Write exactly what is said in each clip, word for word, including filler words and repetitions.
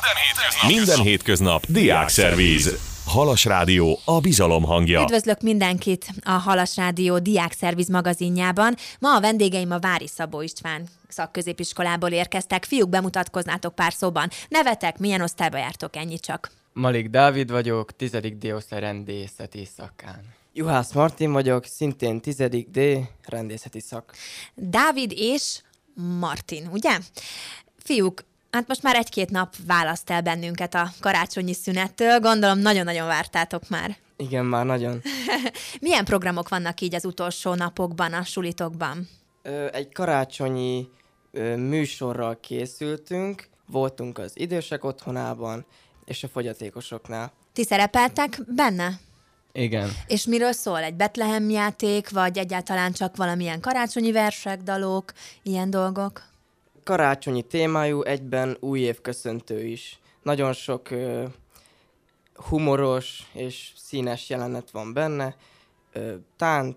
Minden hétköznap, Minden hétköznap Diákszervíz. Halas Rádió, a bizalom hangja. Üdvözlök mindenkit a Halas Rádió Diákszervíz magazinjában. Ma a vendégeim a Vári Szabó István szakközépiskolából érkeztek. Fiúk, bemutatkoznátok pár szóban. Nevetek, milyen osztályba jártok, ennyi csak? Malik Dávid vagyok, tizedik D osztály rendészeti szakán. Juhász Martin vagyok, szintén tizedik D rendészeti szak. Dávid és Martin, ugye? Fiúk, hát most már egy-két nap választ el bennünket a karácsonyi szünettől. Gondolom, nagyon-nagyon vártátok már. Igen, már nagyon. Milyen programok vannak így az utolsó napokban, a sulitokban? Ö, egy karácsonyi ö, műsorral készültünk, voltunk az idősek otthonában és a fogyatékosoknál. Ti szerepeltek benne? Igen. És miről szól? Egy Betlehem játék, vagy egyáltalán csak valamilyen karácsonyi versek, dalok, ilyen dolgok? Karácsonyi témájú, egyben új év köszöntő is. Nagyon sok ö, humoros és színes jelenet van benne. Ö, tánc,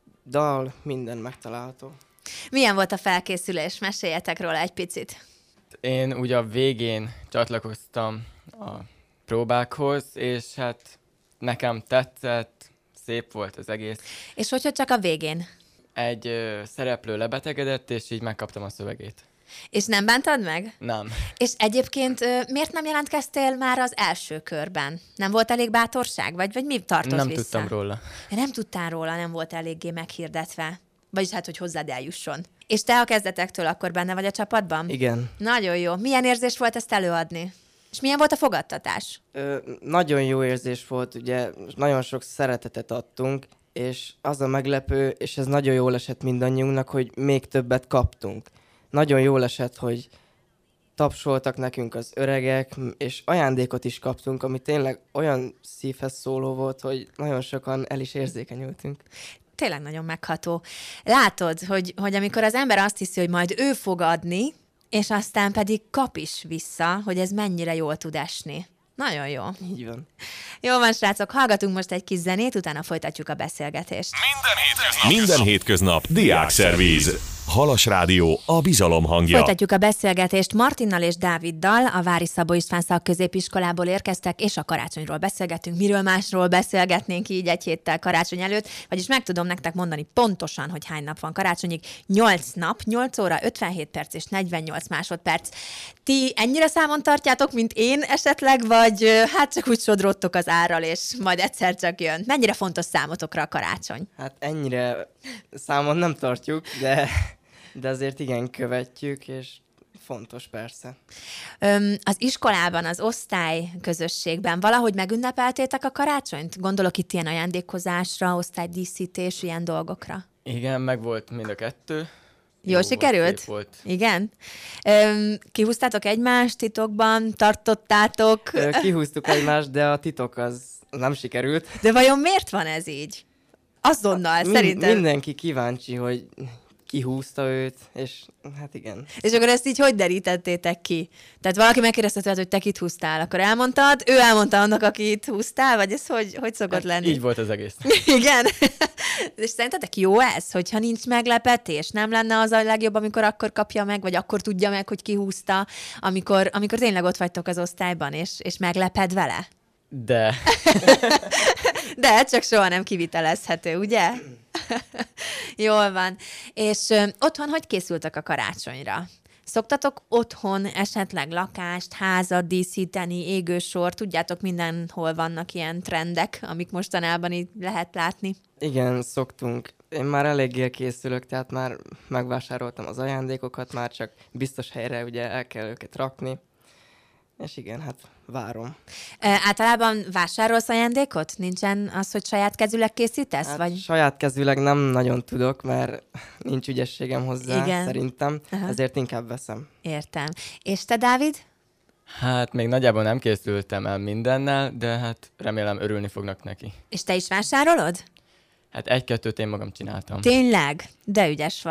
dal, minden megtalálható. Milyen volt a felkészülés? Meséljetek róla egy picit. Én ugye a végén csatlakoztam a próbákhoz, és hát nekem tetszett, szép volt az egész. És hogyha csak a végén? Egy ö, szereplő lebetegedett, és így megkaptam a szövegét. És nem bántad meg? Nem. És egyébként ö, miért nem jelentkeztél már az első körben? Nem volt elég bátorság? Vagy, vagy mi tartott Nem vissza? tudtam róla. Nem tudtál róla, nem volt eléggé meghirdetve. Vagyis hát, hogy hozzád eljusson. És te a kezdetektől akkor benne vagy a csapatban? Igen. Nagyon jó. Milyen érzés volt ezt előadni? És milyen volt a fogadtatás? Ö, nagyon jó érzés volt, ugye nagyon sok szeretetet adtunk, és az a meglepő, és ez nagyon jól esett mindannyiunknak, hogy még többet kaptunk. Nagyon jól esett, hogy tapsoltak nekünk az öregek, és ajándékot is kaptunk, ami tényleg olyan szívhez szóló volt, hogy nagyon sokan el is érzékenyültünk. Tényleg nagyon megható. Látod, hogy, hogy amikor az ember azt hiszi, hogy majd ő fog adni, és aztán pedig kap is vissza, hogy ez mennyire jól tud esni. Nagyon jó. Így van. Jó van, srácok, hallgatunk most egy kis zenét, utána folytatjuk a beszélgetést. Minden hétköznap, Minden hétköznap Diákszervíz. Halas Rádió, a bizalom hangja. Folytatjuk a beszélgetést Martinnal és Dáviddal, a Vári Szabó István szakközépiskolából érkeztek, és a karácsonyról beszélgetünk. Miről másról beszélgetnénk így egy héttel karácsony előtt, vagyis meg tudom nektek mondani pontosan, hogy hány nap van karácsonyig. nyolc nap, nyolc óra, ötvenhét perc és negyvennyolc másodperc. Ti ennyire számon tartjátok, mint én esetleg, vagy hát csak úgy sodródtok az árral, és majd egyszer csak jön? Mennyire fontos számotokra a karácsony? Hát ennyire számon nem tartjuk, de... De azért igen, követjük, és fontos persze. Öm, az iskolában, az osztály közösségben valahogy megünnepeltétek a karácsonyt? Gondolok itt ilyen ajándékozásra, osztálydíszítés, ilyen dolgokra. Igen, meg volt mind a kettő. Jól sikerült? Volt. Igen? Öm, kihúztátok egymást titokban, tartottátok? Ö, Kihúztuk egymást, de a titok az nem sikerült. De vajon miért van ez így? Azonnal, Min- szerintem. Mindenki kíváncsi, hogy kihúzta őt, és hát igen. És akkor ezt így hogy derítettétek ki? Tehát valaki megkérdezte tőled, hogy te kit húztál, akkor elmondtad, ő elmondta annak, akit húztál, vagy ez hogy, hogy szokott Hát lenni? így volt az egész. Igen. És szerintetek jó ez, hogyha nincs meglepetés? Nem lenne az a legjobb, amikor akkor kapja meg, vagy akkor tudja meg, hogy ki húzta, amikor, amikor tényleg ott vagytok az osztályban, és, és megleped vele? De... De csak soha nem kivitelezhető, ugye? Jól van. És ö, otthon hogy készültek a karácsonyra? Szoktatok otthon esetleg lakást, házat díszíteni, égősor? Tudjátok, mindenhol vannak ilyen trendek, amik mostanában így lehet látni. Igen, szoktunk. Én már eléggé készülök, tehát már megvásároltam az ajándékokat, már csak biztos helyre ugye el kell őket rakni. És igen, hát várom. E, általában vásárolsz ajándékot? Nincsen az, hogy saját kezűleg készítesz? Hát vagy? saját kezűleg nem nagyon tudok, mert nincs ügyességem hozzá, Igen. szerintem, Aha. ezért inkább veszem. Értem. És te, Dávid? Hát még nagyjából nem készültem el mindennel, de hát remélem örülni fognak neki. És te is vásárolod? Hát egy-kettőt én magam csináltam. Tényleg? De ügyes vagy.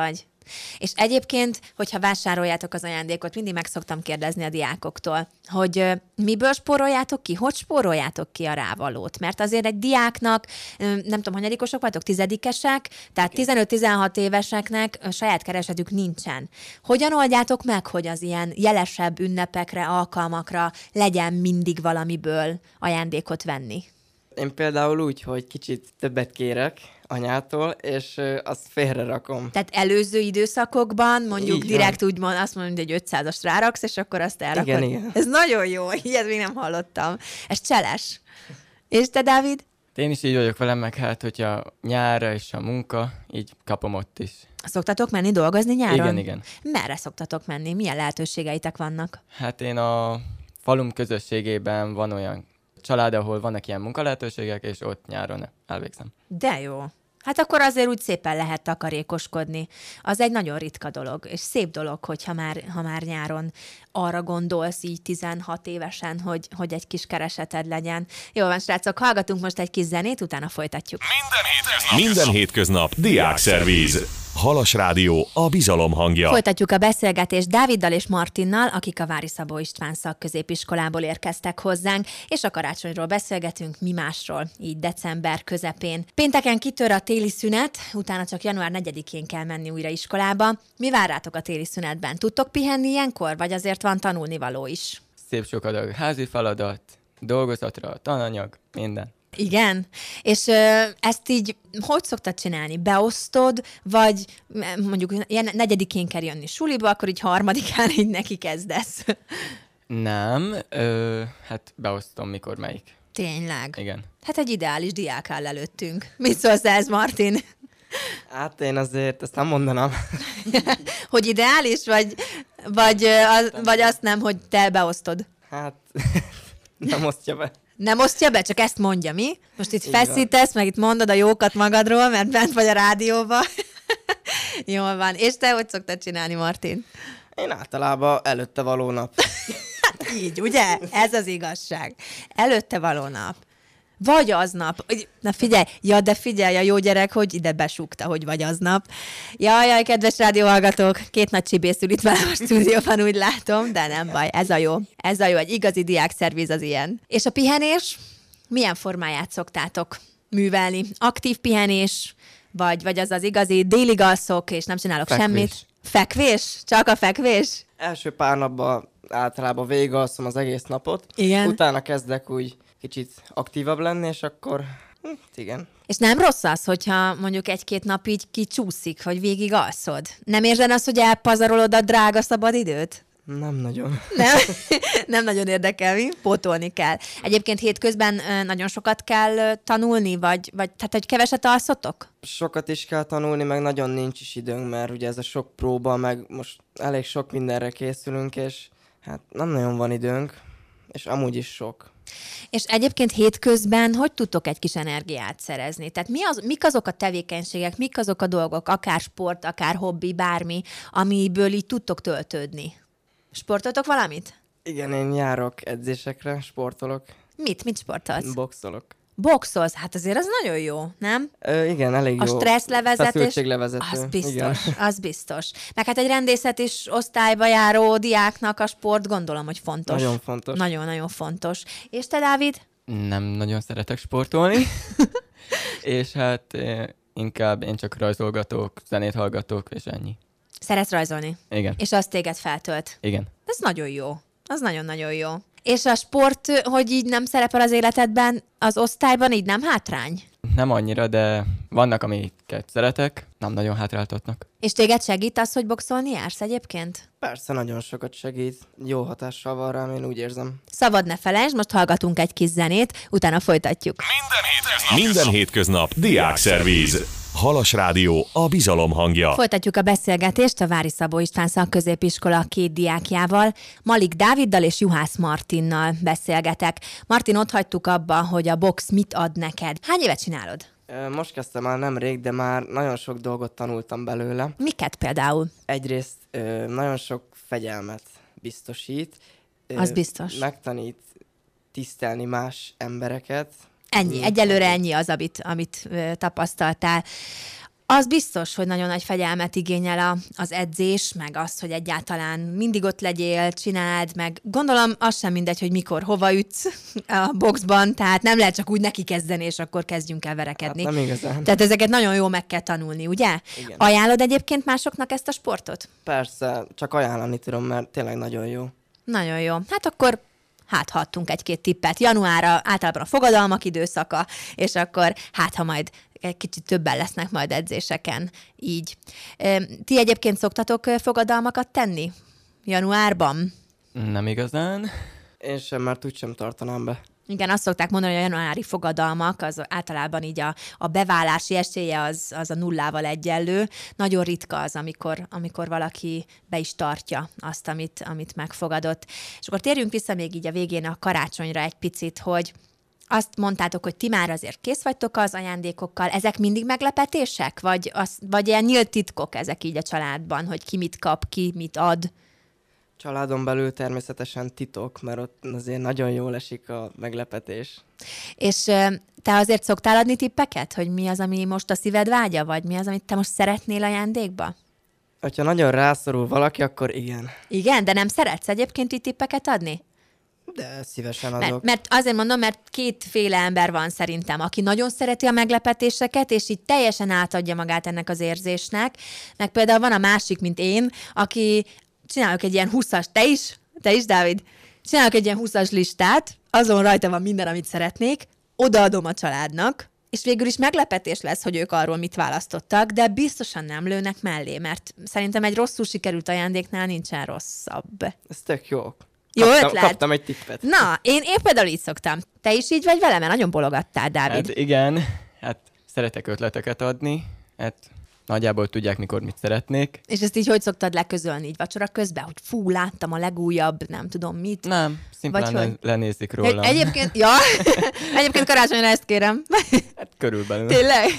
És egyébként, hogyha vásároljátok az ajándékot, mindig meg szoktam kérdezni a diákoktól, hogy ö, miből spóroljátok ki, hogy spóroljátok ki a rávalót. Mert azért egy diáknak, ö, nem tudom, hanyadikosok vagytok, tizedikesek, tehát tizenöt-tizenhat éveseknek ö, saját keresetük nincsen. Hogyan oldjátok meg, hogy az ilyen jelesebb ünnepekre, alkalmakra legyen mindig valamiből ajándékot venni? Én például úgy, hogy kicsit többet kérek anyától, és ö, azt félre rakom. Tehát előző időszakokban mondjuk Így direkt úgy mond, azt mondod, hogy egy ötszázast ráraksz, és akkor azt elrakod. Igen, igen. Ez nagyon jó, ilyet még nem hallottam. Ez cseles. És te, Dávid? Én is így vagyok velem, meg hát, hogyha nyárra és a munka, így kapom ott is. Szoktatok menni dolgozni nyáron? Igen, igen. Merre szoktatok menni? Milyen lehetőségeitek vannak? Hát én a falum közösségében van olyan család, ahol vannak ilyen munkalehetőségek, és ott nyáron elvégzem. De jó. Hát akkor azért úgy szépen lehet takarékoskodni. Az egy nagyon ritka dolog, és szép dolog, hogyha már, ha már nyáron arra gondolsz így tizenhat évesen, hogy, hogy egy kis kereseted legyen. Jó van, srácok, hallgatunk most egy kis zenét, utána folytatjuk. Minden hétköznap Diákszervíz. Halas Rádió, a bizalom hangja. Folytatjuk a beszélgetést Dáviddal és Martinnal, akik a Vári Szabó István szakközépiskolából érkeztek hozzánk, és a karácsonyról beszélgetünk, mi másról, így december közepén. Pénteken kitör a téli szünet, utána csak január negyedikén kell menni újra iskolába. Mi vár rátok a téli szünetben? Tudtok pihenni ilyenkor, vagy azért van tanulnivaló is? Szép sok adag házi feladat, dolgozatra, tananyag, minden. Igen, és ö, ezt így hogy szoktad csinálni? Beosztod, vagy mondjuk ilyen negyedikén kell jönni suliba, akkor így harmadikán így neki kezdesz? Nem, ö, hát beosztom, mikor melyik. Tényleg? Igen. Hát egy ideális diák áll előttünk. Mit szólsz ez, Martin? Hát én azért ezt nem mondanám. Hogy ideális, vagy, vagy, az, vagy azt nem, hogy te beosztod? Hát nem osztja be. Nem osztja be, csak ezt mondja, mi? Most itt Így feszítesz, meg itt mondod a jókat magadról, mert bent vagy a rádióban. Jól van. És te hogy szoktad csinálni, Martin? Én általában előtte való nap. Így, ugye? Ez az igazság. Előtte való nap. Vagy aznap. Na figyelj, ja, de figyelj, a jó gyerek, hogy ide besúgta, hogy vagy aznap. Jaj, jaj, kedves rádióhallgatók, két nagy csibész ül itt velem a stúdióban, úgy látom, de nem baj, ez a jó. Ez a jó, egy igazi diákszervíz az ilyen. És a pihenés, milyen formáját szoktátok művelni? Aktív pihenés, vagy, vagy az az igazi délig alszok, és nem csinálok Fekvés. semmit? Fekvés? Csak a fekvés? Első pár napban általában végigalszom az egész napot. Igen. Utána kezdek úgy kicsit aktívabb lenni, és akkor hm, igen. És nem rossz az, hogyha mondjuk egy-két nap így kicsúszik, hogy végig alszod? Nem érzed azt, hogy elpazarolod a drága szabadidőt? Nem nagyon. Nem, nem nagyon érdekel, mi? Pótolni kell. Egyébként hétközben ö, nagyon sokat kell ö, tanulni, vagy, vagy tehát, hogy keveset alszotok? Sokat is kell tanulni, meg nagyon nincs is időnk, mert ugye ez a sok próba, meg most elég sok mindenre készülünk, és hát nem nagyon van időnk, és amúgy is sok. És egyébként hétközben hogy tudtok egy kis energiát szerezni? Tehát mi az, mik azok a tevékenységek, mik azok a dolgok, akár sport, akár hobbi, bármi, amiből így tudtok töltődni? Sportoltok valamit? Igen, én járok edzésekre, sportolok, Mit? Mit sportolsz? boxolok. Boxolsz? Hát azért az nagyon jó, nem? Ö, igen, elég A jó. stresszlevezetés, Feszültséglevezető. az biztos, Igen. az biztos. Meg hát egy rendészet is osztályba járó diáknak a sport gondolom, hogy fontos. Nagyon fontos. Nagyon-nagyon fontos. És te, Dávid? Nem nagyon szeretek sportolni, és hát eh, inkább én csak rajzolgatok, zenét hallgatok, és ennyi. Szeretsz rajzolni? Igen, És az téged feltölt? igen. Ez nagyon jó. Az nagyon-nagyon jó. És a sport, hogy így nem szerepel az életedben, az osztályban így nem hátrány? Nem annyira, de vannak, amiket szeretek, nem nagyon hátráltatnak. És téged segít az, hogy boxolni jársz egyébként? Persze, nagyon sokat segít. Jó hatással van rám, én úgy érzem. Szabad ne felejtsd, most hallgatunk egy kis zenét, utána folytatjuk. Minden hétköznap Diákszervíz. Halas Rádió, a bizalom hangja. Folytatjuk a beszélgetést a Vári Szabó István szakközépiskola két diákjával, Malik Dáviddal és Juhász Martinnal beszélgetek. Martin, ott hagytuk abba, hogy a box mit ad neked. Hány évet csinálod? Ö, Most kezdtem el nemrég, de már nagyon sok dolgot tanultam belőle. Miket például? Egyrészt ö, nagyon sok fegyelmet biztosít. Ö, Az biztos. Megtanít tisztelni más embereket. Ennyi, Mm. egyelőre ennyi az, amit, amit ö, tapasztaltál. Az biztos, hogy nagyon nagy fegyelmet igényel a, az edzés, meg az, hogy egyáltalán mindig ott legyél, csináld, meg gondolom az sem mindegy, hogy mikor, hova ütsz a boxban, tehát nem lehet csak úgy neki kezdeni, és akkor kezdjünk el verekedni. Hát nem igazán. Tehát ezeket nagyon jól meg kell tanulni, ugye? Igen. Ajánlod egyébként másoknak ezt a sportot? Persze, csak ajánlani tudom, mert tényleg nagyon jó. Nagyon jó. Hát akkor hát ha adtunk egy-két tippet. Januárra általában a fogadalmak időszaka, és akkor hát ha majd egy kicsit többen lesznek majd edzéseken, így. Ti egyébként szoktatok fogadalmakat tenni? Januárban? Nem igazán. Én sem, mert úgysem tartanám be. Igen, azt szokták mondani, hogy a januári fogadalmak, az általában így a, a beválási esélye az, az a nullával egyenlő. Nagyon ritka az, amikor, amikor valaki be is tartja azt, amit, amit megfogadott. És akkor térjünk vissza még így a végén a karácsonyra egy picit, hogy azt mondtátok, hogy ti már azért kész vagytok az ajándékokkal. Ezek mindig meglepetések? Vagy, az, vagy ilyen nyílt titkok ezek így a családban, hogy ki mit kap, ki mit ad? Családon belül természetesen titok, mert ott azért nagyon jól esik a meglepetés. És te azért szoktál adni tippeket, hogy mi az, ami most a szíved vágya, vagy mi az, amit te most szeretnél ajándékba? Hogyha nagyon rászorul valaki, akkor igen. Igen, de nem szeretsz egyébként így tippeket adni? De szívesen adok. Mert, mert azért mondom, mert kétféle ember van szerintem, aki nagyon szereti a meglepetéseket, és így teljesen átadja magát ennek az érzésnek. Meg például van a másik, mint én, aki csinálok egy ilyen húszas, te is, te is, Dávid? Csinálok egy ilyen húszas listát, azon rajta van minden, amit szeretnék, odaadom a családnak, és végül is meglepetés lesz, hogy ők arról mit választottak, de biztosan nem lőnek mellé, mert szerintem egy rosszul sikerült ajándéknál nincsen rosszabb. Ez tök jó. Jó kaptam, ötlet. Kaptam egy tippet. Na, én, én például így szoktam. Te is így vagy velem, mert nagyon bologattál, Dávid. Hát igen, hát szeretek ötleteket adni, hát nagyjából tudják, mikor mit szeretnék. És ezt így hogy szoktad leközölni így vacsora közben, hogy fú, láttam a legújabb, nem tudom mit. Nem, szimplán Vagy le- hogy? lenézik rólam. Egy, egyébként, ja, egyébként karácsonyra ezt kérem. Hát körülbelül. Tényleg?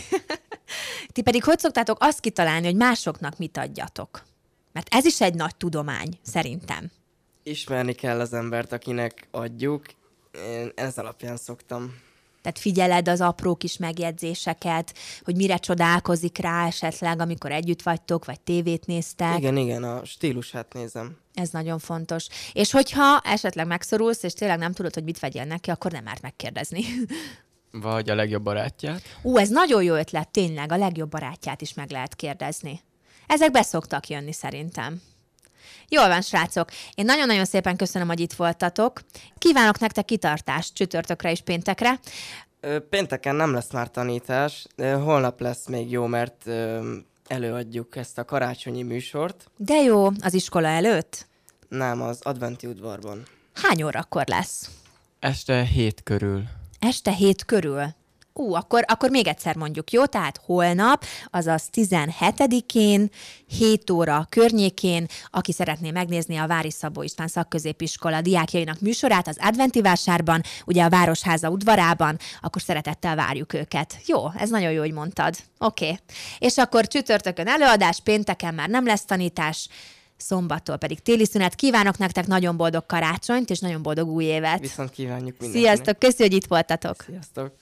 Ti pedig hogy szoktátok azt kitalálni, hogy másoknak mit adjatok? Mert ez is egy nagy tudomány, szerintem. Ismerni kell az embert, akinek adjuk. Én ez alapján szoktam. Tehát figyeled az apró kis megjegyzéseket, hogy mire csodálkozik rá esetleg, amikor együtt vagytok, vagy tévét néztek. Igen, igen, a stílusát nézem. Ez nagyon fontos. És hogyha esetleg megszorulsz, és tényleg nem tudod, hogy mit vegyél neki, akkor nem árt megkérdezni. Vagy a legjobb barátját. Ú, ez nagyon jó ötlet, tényleg, a legjobb barátját is meg lehet kérdezni. Ezek be szoktak jönni szerintem. Jól van, srácok. Én nagyon-nagyon szépen köszönöm, hogy itt voltatok. Kívánok nektek kitartást csütörtökre és péntekre. Ö, Pénteken nem lesz már tanítás, ö, holnap lesz még jó, mert ö, előadjuk ezt a karácsonyi műsort. De jó, az iskola előtt? Nem, az adventi udvarban. Hány órakor lesz? Este hét körül. Este hét körül. Ú, akkor, akkor még egyszer mondjuk, jó? Tehát holnap, azaz tizenhetedikén, hét óra környékén, aki szeretné megnézni a Vári Szabó István Szakközépiskola diákjainak műsorát az adventi vásárban, ugye a Városháza udvarában, akkor szeretettel várjuk őket. Jó, ez nagyon jó, hogy mondtad. Oké. Okay. És akkor csütörtökön előadás, pénteken már nem lesz tanítás, szombattól pedig téli szünet. Kívánok nektek nagyon boldog karácsonyt, és nagyon boldog új évet. Viszont kívánjuk mindenkinek. Sziasztok, köszi, hogy itt voltatok. Sziasztok.